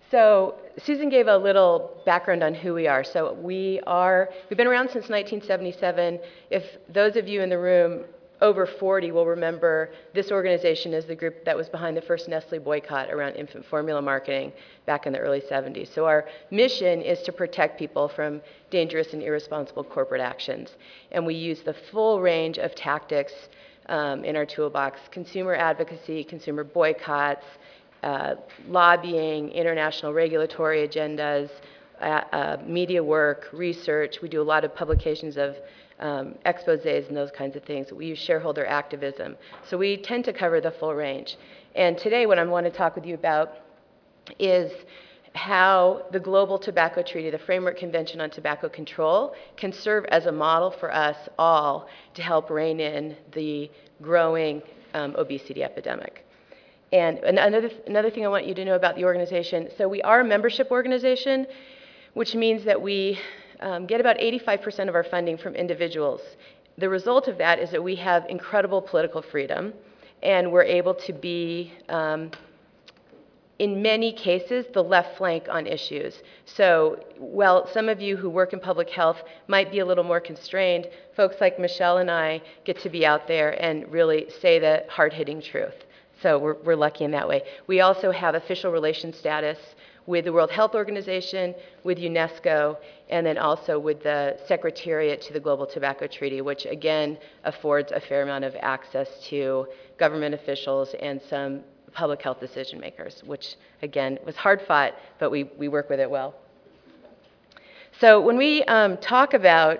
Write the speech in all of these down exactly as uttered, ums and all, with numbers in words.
So Susan gave a little background on who we are. So we are, we've been around since nineteen seventy-seven. If those of you in the room over forty will remember, this organization is the group that was behind the first Nestle boycott around infant formula marketing back in the early seventies. So our mission is to protect people from dangerous and irresponsible corporate actions. And we use the full range of tactics um, in our toolbox: consumer advocacy, consumer boycotts, uh, lobbying, international regulatory agendas, uh, uh, media work, research. We do a lot of publications of Um, exposés and those kinds of things. We use shareholder activism. So we tend to cover the full range. And today what I want to talk with you about is how the Global Tobacco Treaty, the Framework Convention on Tobacco Control, can serve as a model for us all to help rein in the growing um, obesity epidemic. And another, th another thing I want you to know about the organization, so we are a membership organization, which means that we Um, get about eighty-five percent of our funding from individuals. The result of that is that we have incredible political freedom, and we're able to be, um, in many cases, the left flank on issues. So while some of you who work in public health might be a little more constrained, folks like Michelle and I get to be out there and really say the hard-hitting truth. So we're, we're lucky in that way. We also have official relations status with the World Health Organization, with UNESCO, and then also with the Secretariat to the Global Tobacco Treaty, which again affords a fair amount of access to government officials and some public health decision makers, which again was hard fought, but we, we work with it well. So when we um, talk about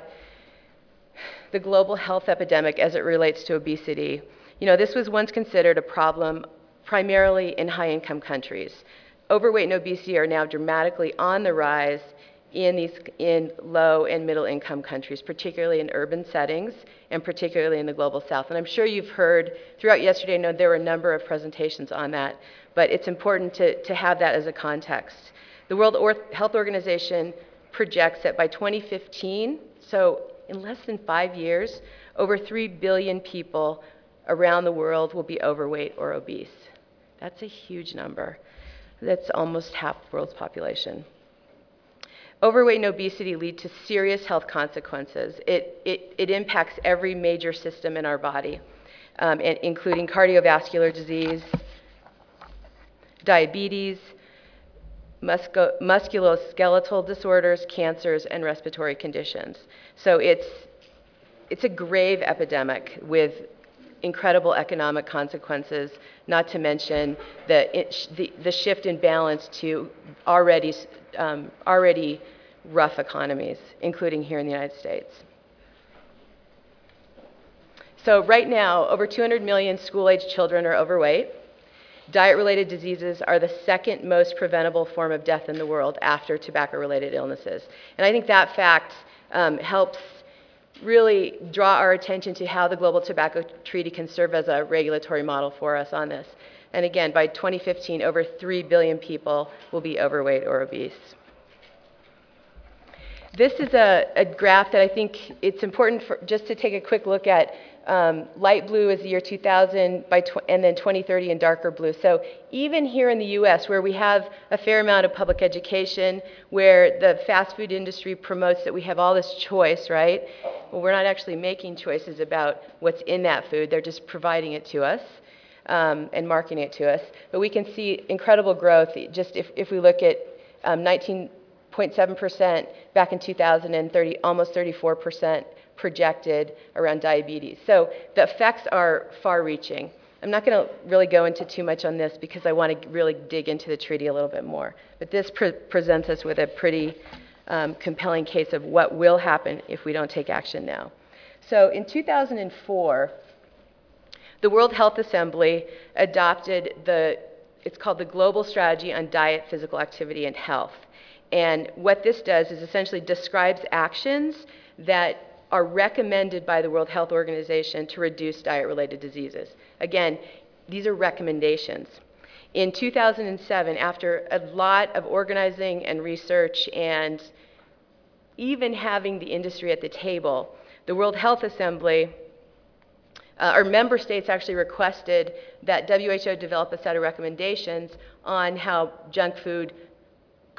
the global health epidemic as it relates to obesity, you know, this was once considered a problem primarily in high-income countries. Overweight and obesity are now dramatically on the rise in these in low and middle income countries, particularly in urban settings and particularly in the global south. And I'm sure you've heard throughout yesterday, I know there were a number of presentations on that, but it's important to, to have that as a context. The World Health Organization projects that by twenty fifteen, so in less than five years, over three billion people around the world will be overweight or obese. That's a huge number. That's almost half the world's population. Overweight and obesity lead to serious health consequences. It, it, it impacts every major system in our body, um, including cardiovascular disease, diabetes, musco musculoskeletal disorders, cancers, and respiratory conditions. So it's, it's a grave epidemic with incredible economic consequences, not to mention the, it, the, the shift in balance to already, um, already rough economies, including here in the United States. So right now, over two hundred million school-age children are overweight. Diet-related diseases are the second most preventable form of death in the world after tobacco-related illnesses. And I think that fact um, helps really draw our attention to how the Global Tobacco Treaty can serve as a regulatory model for us on this. And again, by twenty fifteen, over three billion people will be overweight or obese. This is a, a graph that I think it's important for, just to take a quick look at. Um, light blue is the year two thousand, by tw and then twenty thirty in darker blue. So even here in the U S, where we have a fair amount of public education, where the fast food industry promotes that we have all this choice, right? Well, we're not actually making choices about what's in that food. They're just providing it to us um, and marketing it to us. But we can see incredible growth just if, if we look at um, nineteen point seven percent back in two thousand and thirty, almost thirty-four percent projected around diabetes. So the effects are far-reaching. I'm not going to really go into too much on this because I want to really dig into the treaty a little bit more. But this pre presents us with a pretty um, compelling case of what will happen if we don't take action now. So in two thousand four, the World Health Assembly adopted the, it's called the Global Strategy on Diet, Physical Activity, and Health. And what this does is essentially describes actions that are recommended by the World Health Organization to reduce diet-related diseases. Again, these are recommendations. In two thousand seven, after a lot of organizing and research and even having the industry at the table, the World Health Assembly, uh, our member states actually requested that W H O develop a set of recommendations on how junk food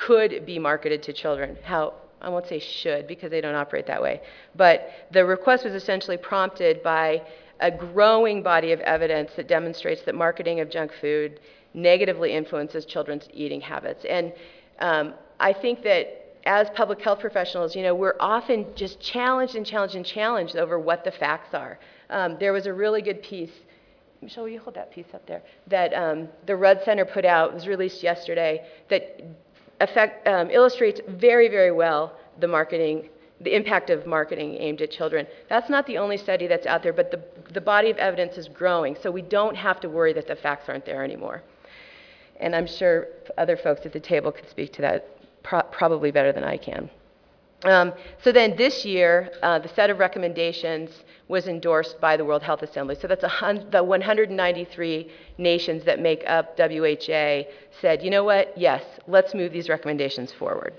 could be marketed to children. How, I won't say should because they don't operate that way, but the request was essentially prompted by a growing body of evidence that demonstrates that marketing of junk food negatively influences children's eating habits. And um, I think that as public health professionals, you know, we're often just challenged and challenged and challenged over what the facts are. Um, there was a really good piece, Michelle, will you hold that piece up there, that um, the Rudd Center put out, it was released yesterday, that affect, um, illustrates very, very well the marketing, the impact of marketing aimed at children. That's not the only study that's out there, but the, the body of evidence is growing, so we don't have to worry that the facts aren't there anymore. And I'm sure other folks at the table could speak to that pro probably better than I can. Um, so then this year, uh, the set of recommendations was endorsed by the World Health Assembly. So that's a the one hundred ninety-three nations that make up W H A said, you know what, yes, let's move these recommendations forward.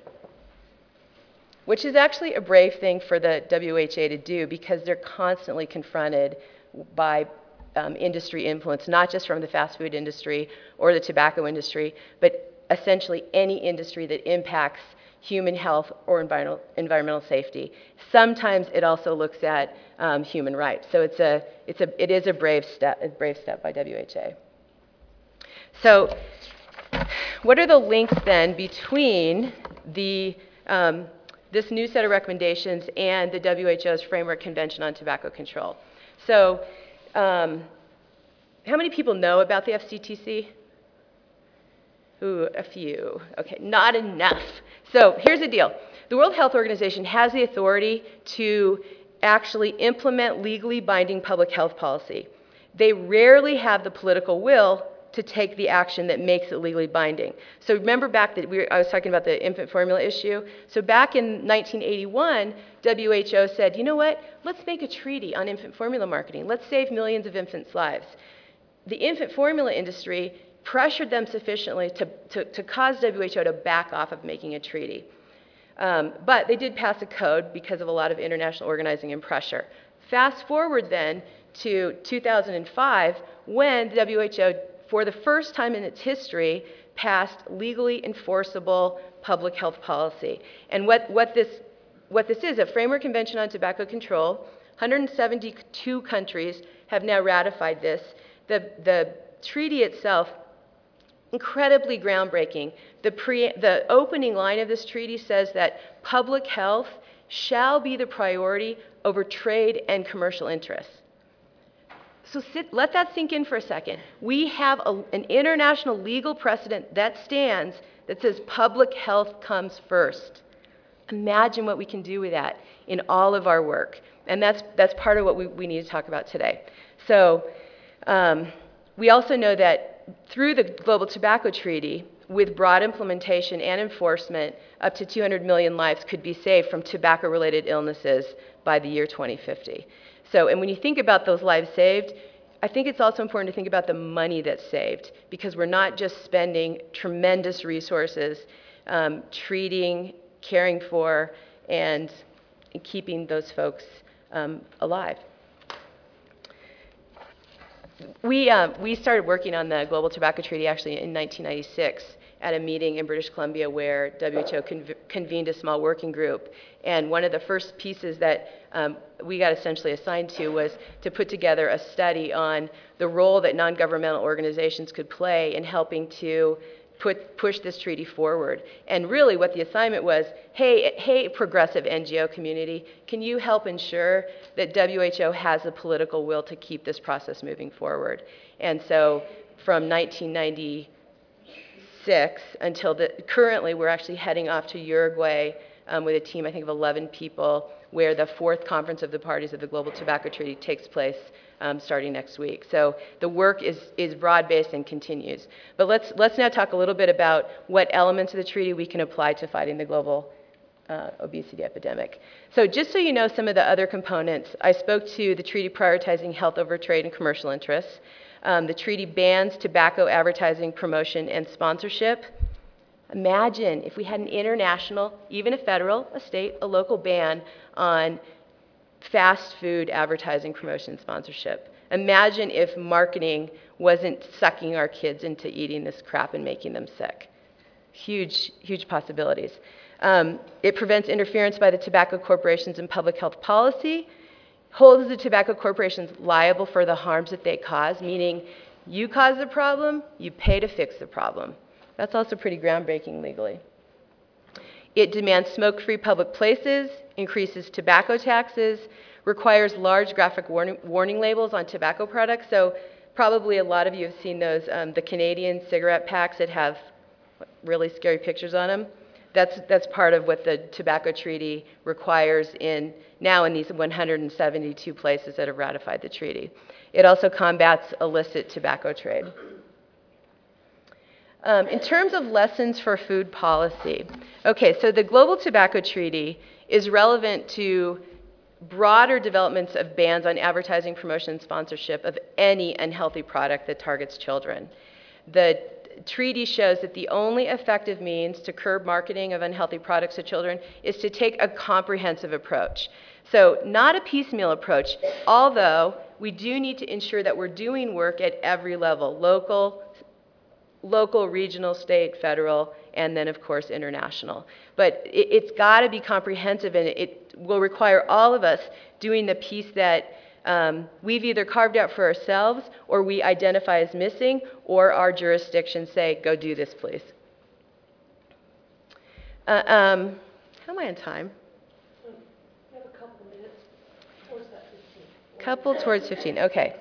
Which is actually a brave thing for the W H A to do because they're constantly confronted by um, industry influence, not just from the fast food industry or the tobacco industry, but essentially any industry that impacts human health or environmental, environmental safety. Sometimes it also looks at um, human rights. So it's a, it's a, it is a brave step, a brave step by W H A. So what are the links then between the, um, this new set of recommendations and the W H O's Framework Convention on Tobacco Control? So um, how many people know about the F C T C? Ooh, a few. Okay, not enough. So here's the deal. The World Health Organization has the authority to actually implement legally binding public health policy. They rarely have the political will to take the action that makes it legally binding. So remember back that we were, I was talking about the infant formula issue. So back in nineteen eighty-one, W H O said, you know what, let's make a treaty on infant formula marketing. Let's save millions of infants' lives. The infant formula industry pressured them sufficiently to, to, to cause W H O to back off of making a treaty. Um, but they did pass a code because of a lot of international organizing and pressure. Fast forward then to two thousand five, when the W H O, for the first time in its history, passed legally enforceable public health policy. And what, what, this, what this is, a Framework Convention on Tobacco Control, one hundred seventy-two countries have now ratified this. The, the treaty itself, incredibly groundbreaking. The, pre, the opening line of this treaty says that public health shall be the priority over trade and commercial interests. So sit, let that sink in for a second. We have a, an international legal precedent that stands that says public health comes first. Imagine what we can do with that in all of our work. And that's, that's part of what we, we need to talk about today. So um, we also know that through the Global Tobacco Treaty, with broad implementation and enforcement, up to two hundred million lives could be saved from tobacco-related illnesses by the year twenty fifty. So, and when you think about those lives saved, I think it's also important to think about the money that's saved, because we're not just spending tremendous resources um, treating, caring for, and keeping those folks um, alive. We, um, we started working on the Global Tobacco Treaty actually in nineteen ninety-six at a meeting in British Columbia where W H O conv convened a small working group. And one of the first pieces that um, we got essentially assigned to was to put together a study on the role that non-governmental organizations could play in helping to put, push this treaty forward. And really what the assignment was, hey, hey, progressive N G O community, can you help ensure that W H O has the political will to keep this process moving forward? And so from nineteen ninety-six until the, currently we're actually heading off to Uruguay um, with a team, I think, of eleven people, where the fourth conference of the parties of the Global Tobacco Treaty takes place um, starting next week. So the work is, is broad-based and continues. But let's, let's now talk a little bit about what elements of the treaty we can apply to fighting the global uh, obesity epidemic. So just so you know some of the other components, I spoke to the treaty prioritizing health over trade and commercial interests. Um, the treaty bans tobacco advertising, promotion, and sponsorship. Imagine if we had an international, even a federal, a state, a local ban on fast food advertising, promotion, sponsorship. Imagine if marketing wasn't sucking our kids into eating this crap and making them sick. huge, huge possibilities. Um, it prevents interference by the tobacco corporations in public health policy, holds the tobacco corporations liable for the harms that they cause, meaning you cause the problem, you pay to fix the problem. That's also pretty groundbreaking legally. It demands smoke-free public places, increases tobacco taxes, requires large graphic warning, warning labels on tobacco products. So probably a lot of you have seen those, um, the Canadian cigarette packs that have really scary pictures on them. That's, that's part of what the tobacco treaty requires in, now in these one hundred seventy-two places that have ratified the treaty. It also combats illicit tobacco trade. Um, in terms of lessons for food policy, okay, so the Global Tobacco Treaty is relevant to broader developments of bans on advertising, promotion, and sponsorship of any unhealthy product that targets children. The treaty shows that the only effective means to curb marketing of unhealthy products to children is to take a comprehensive approach. So not a piecemeal approach, although we do need to ensure that we're doing work at every level, local, local, regional, state, federal, and then of course international. But it, it's got to be comprehensive, and it will require all of us doing the piece that um, we've either carved out for ourselves or we identify as missing, or our jurisdictions say, go do this, please. Uh, um, how am I on time? You have a couple minutes towards that fifteen. Couple towards fifteen, okay.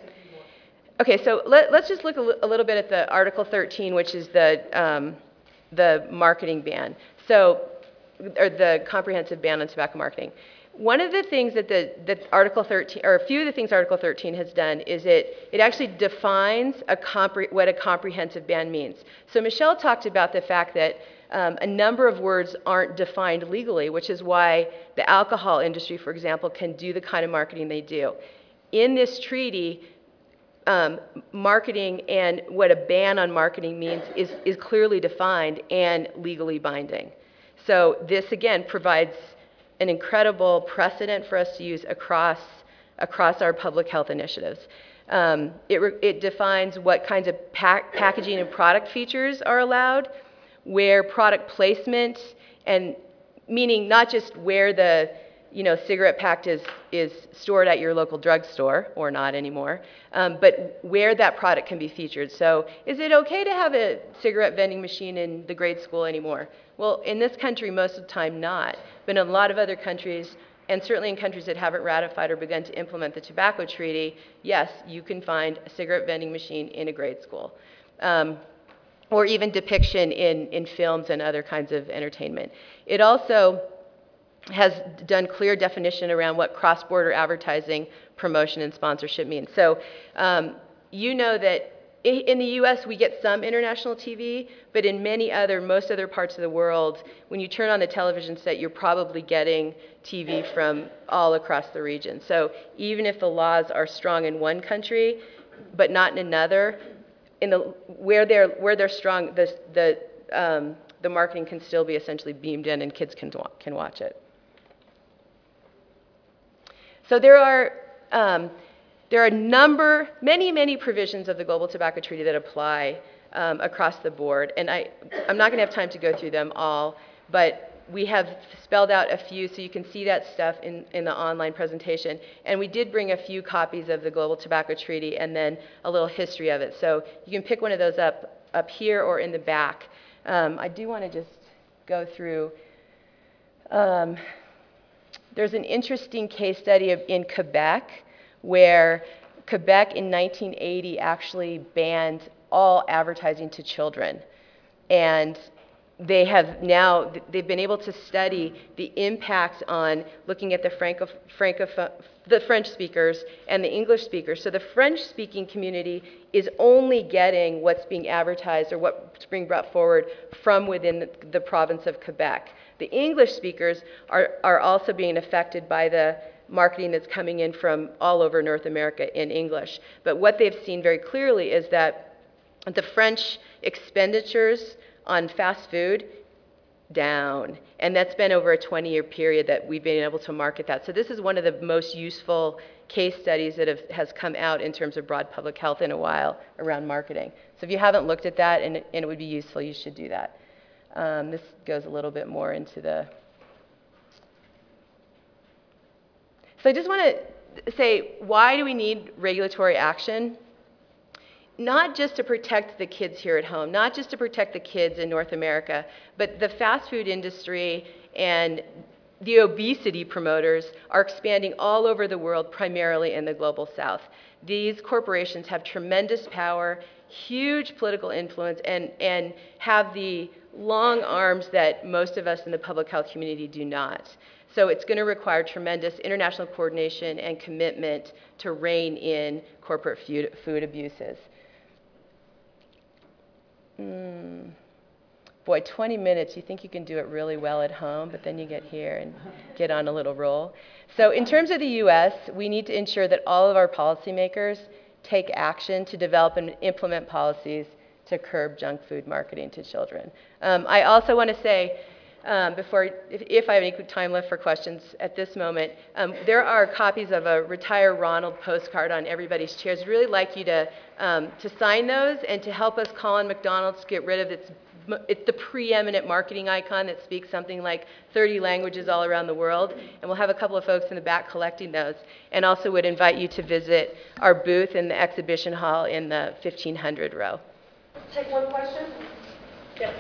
Okay, so let, let's just look a, a little bit at the Article thirteen, which is the, um, the marketing ban. So, or the comprehensive ban on tobacco marketing. One of the things that the that Article thirteen, or a few of the things Article thirteen has done, is it it actually defines a compre what a comprehensive ban means. So Michelle talked about the fact that um, a number of words aren't defined legally, which is why the alcohol industry, for example, can do the kind of marketing they do. In this treaty, um, marketing and what a ban on marketing means is is clearly defined and legally binding. So this again provides an incredible precedent for us to use across, across our public health initiatives. Um, it, re it defines what kinds of pack packaging and product features are allowed, where product placement, and meaning not just where the you know, cigarette pack is, is stored at your local drugstore, or not anymore, um, but where that product can be featured. So is it okay to have a cigarette vending machine in the grade school anymore? Well, in this country, most of the time not. But in a lot of other countries, and certainly in countries that haven't ratified or begun to implement the tobacco treaty, yes, you can find a cigarette vending machine in a grade school. Um, or even depiction in, in films and other kinds of entertainment. It also has done clear definition around what cross-border advertising, promotion, and sponsorship means. So um, you know that in the U S we get some international T V, but in many other, most other parts of the world, when you turn on the television set, you're probably getting T V from all across the region. So even if the laws are strong in one country, but not in another, in the, where, they're, where they're strong, the, the, um, the marketing can still be essentially beamed in and kids can, can watch it. So there are, um, there are a number, many, many provisions of the Global Tobacco Treaty that apply um, across the board. And I, I'm not going to have time to go through them all, but we have spelled out a few, so you can see that stuff in, in the online presentation. And we did bring a few copies of the Global Tobacco Treaty and then a little history of it. So you can pick one of those up, up here or in the back. Um, I do want to just go through. Um, there's an interesting case study of, in Quebec, where Quebec in nineteen eighty actually banned all advertising to children. And they have now, they've been able to study the impact on looking at the Franco, Franco, the French speakers and the English speakers. So the French-speaking community is only getting what's being advertised or what's being brought forward from within the, the province of Quebec. The English speakers are, are also being affected by the marketing that's coming in from all over North America in English. But what they've seen very clearly is that the French expenditures on fast food, down. And that's been over a twenty-year period that we've been able to market that. So this is one of the most useful case studies that have, has come out in terms of broad public health in a while around marketing. So if you haven't looked at that and, and it would be useful, you should do that. Um, this goes a little bit more into the... So I just want to say, why do we need regulatory action? Not just to protect the kids here at home, not just to protect the kids in North America, but the fast food industry and the obesity promoters are expanding all over the world, primarily in the global south. These corporations have tremendous power, huge political influence, and, and have the long arms that most of us in the public health community do not. So it's going to require tremendous international coordination and commitment to rein in corporate food, food abuses. Mm. Boy, twenty minutes, you think you can do it really well at home, but then you get here and get on a little roll. So in terms of the U S, we need to ensure that all of our policymakers take action to develop and implement policies to curb junk food marketing to children. Um, I also want to say, um, before, if, if I have any time left for questions at this moment, um, there are copies of a Retire Ronald postcard on everybody's chairs. I'd really like you to, um, to sign those and to help us call on McDonald's to get rid of its It's the preeminent marketing icon that speaks something like thirty languages all around the world. And we'll have a couple of folks in the back collecting those. And also would invite you to visit our booth in the exhibition hall in the fifteen hundred row. Let's take one question. Yes.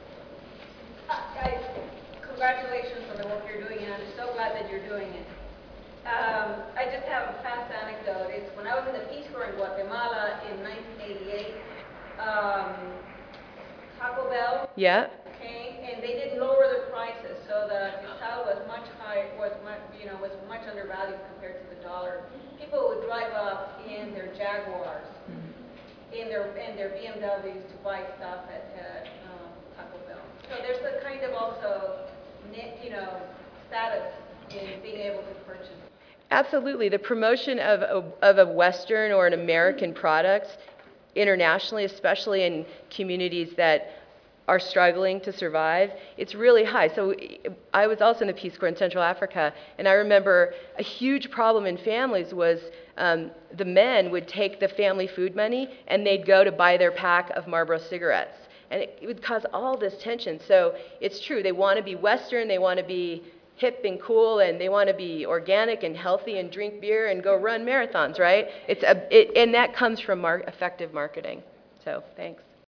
Uh, guys, congratulations on the work you're doing, and I'm so glad that you're doing it. Um, I just have a fast anecdote. It's when I was in the Peace Corps in Guatemala in nineteen eighty-eight, um, Taco Bell Yeah. came, and they didn't lower the prices, so the quetzal was much high, was much, you know, was much undervalued compared to the dollar. People would drive up in their Jaguars, in their in their B M Ws to buy stuff at, at um, Taco Bell. So there's a kind of also, you know, status in being able to purchase. Absolutely. The promotion of a, of a Western or an American product internationally, especially in communities that are struggling to survive, it's really high. So I was also in the Peace Corps in Central Africa, and I remember a huge problem in families was um, the men would take the family food money and they'd go to buy their pack of Marlboro cigarettes. And it, it would cause all this tension. So it's true, they want to be Western, they want to be hip and cool, and they want to be organic and healthy and drink beer and go run marathons, right? It's a, it, and that comes from mar- effective marketing. So thanks.